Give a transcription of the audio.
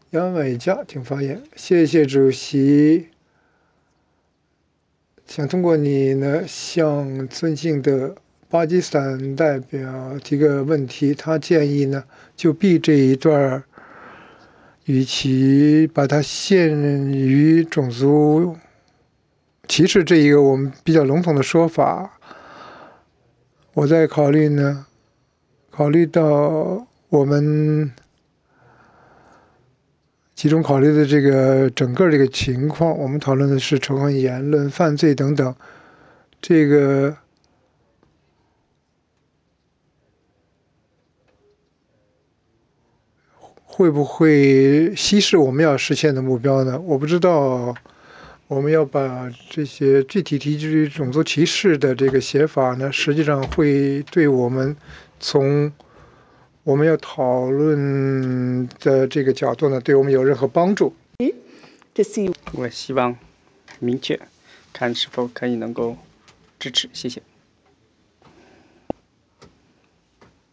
杨伟佳，请发言。谢谢主席。想通过你呢，向尊敬的巴基斯坦代表提个问题。他建议呢，就 B 这一段，与其把它限于种族歧视这一个我们比较笼统的说法，我在考虑呢，考虑到我们其中考虑的这个整个这个情况，我们讨论的是仇恨言论、犯罪等等，这个会不会稀释我们要实现的目标呢？我不知道。我们要把这些具体提及种族歧视的这个写法呢，实际上会对我们从我们要讨论的这个角度呢，对我们有任何帮助？ 我希望明确，看是否可以能够支持。谢谢。